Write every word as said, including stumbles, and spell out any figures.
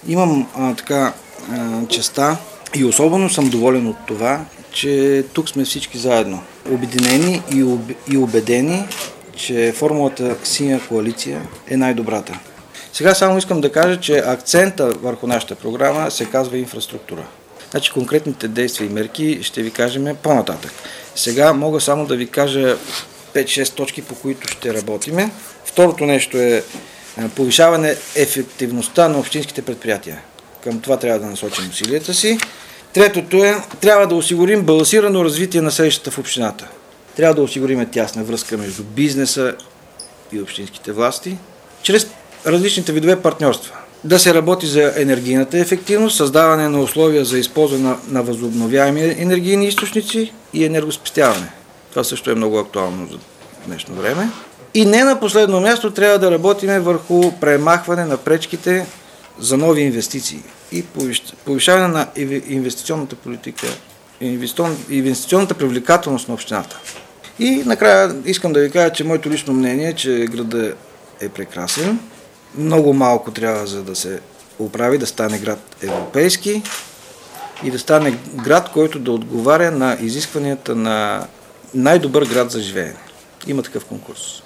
Имам а, така а, честа и особено съм доволен от това, че тук сме всички заедно. Обединени и, об, и убедени, че формулата Синя коалиция е най-добрата. Сега само искам да кажа, че акцента върху нашата програма се казва инфраструктура. Значи конкретните действия и мерки ще ви кажем по-нататък. Сега мога само да ви кажа пет-шест точки, по които ще работиме. Второто нещо е повишаване ефективността на общинските предприятия. Към това трябва да насочим усилията си. Третото е, трябва да осигурим балансирано развитие на селищата в общината. Трябва да осигурим тясна връзка между бизнеса и общинските власти, чрез различните видове партньорства. Да се работи за енергийната ефективност, създаване на условия за използване на възобновяеми енергийни източници и енергоспестяване. Това също е много актуално за днешно време. И не на последно място трябва да работим върху премахване на пречките за нови инвестиции и повишаване на инвестиционната политика, инвестиционната привлекателност на общината. И накрая искам да ви кажа, че моето лично мнение е, че градът е прекрасен. Много малко трябва, за да се оправи, да стане град европейски и да стане град, който да отговаря на изискванията на най-добър град за живеене. Има такъв конкурс.